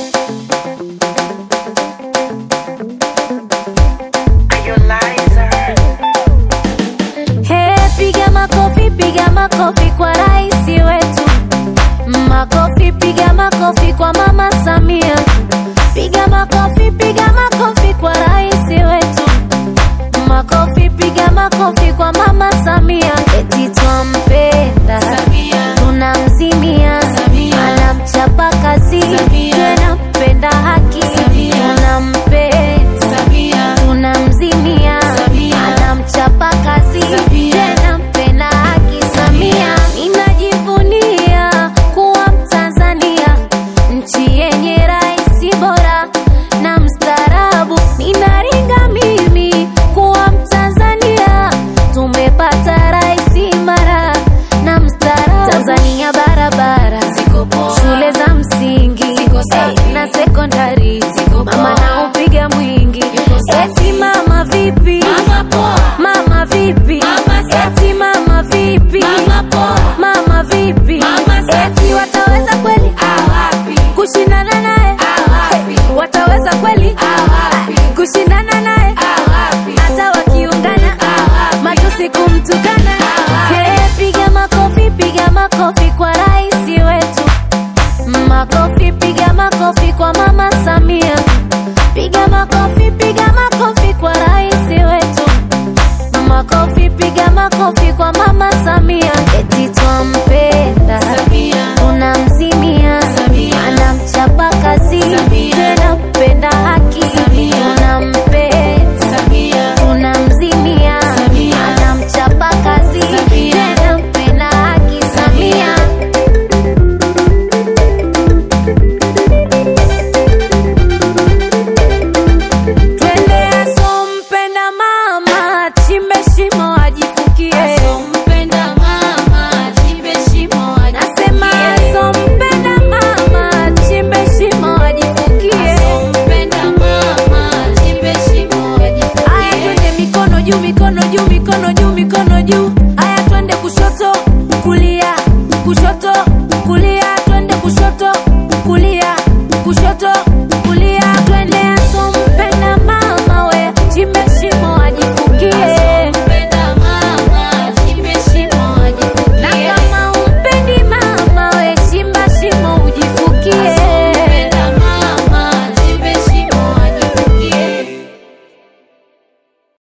Piga makofi kwa raisi wetu. Makofi, piga makofi kwa Mama Samia. Piga makofi kwa raisi wetu. Makofi, piga makofi kwa Mama Samia. Eti twampenda Samia, tunamzimia Samia, anamchapa kazi Samia, tunapenda haki Samia, tunampenda Samia, tunamzimia Samia, anamchapa kazi Samia, tunapenda haki Samia. Ninajivunia kuwa Mtanzania, nchi yenye rais bora na mstaarabu. Ninaringa mimi kuwa Mtanzania, tumepata rais imara na mstaarabu. Tanzania barabara ziko poa, shule za msingi ziko safi na sekondari ziko poa, mama na upiga mwingi. Eti mama vipi, mama poa, mama vipi, mama safi. Eti mama vipi, mama poa, mama vipi, mama safi. Eti wataweza kweli awapi kushindana naye awapi, wataweza kweli awapi kushindana naye awapi, hata wakiungana awapi matusi kumtukana awapi. Piga makofi kwa raisi wetu. Makofi, piga makofi kwa Mama Samia. Piga makofi kwa raisi wetu. Makofi, piga makofi kwa Mama Samia. Eti twampe